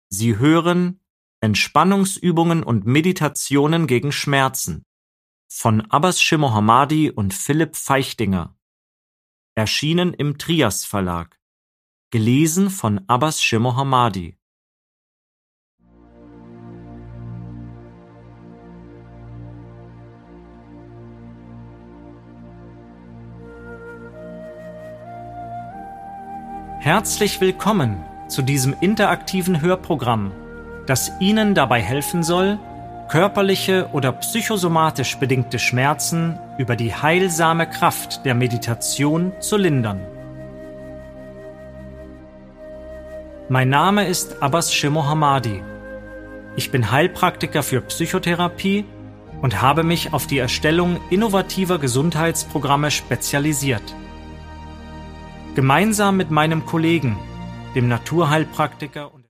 Sie hören Entspannungsübungen und Meditationen gegen Schmerzen von Abbas Shimohamadi und Philipp Feichtinger. Erschienen im Trias Verlag. Gelesen von Abbas Shimohamadi. Herzlich willkommen zu diesem interaktiven Hörprogramm, das Ihnen dabei helfen soll, körperliche oder psychosomatisch bedingte Schmerzen über die heilsame Kraft der Meditation zu lindern. Mein Name ist Abbas Shimohamadi. Ich bin Heilpraktiker für Psychotherapie und habe mich auf die Erstellung innovativer Gesundheitsprogramme spezialisiert. Gemeinsam mit meinem Kollegen, dem Naturheilpraktiker und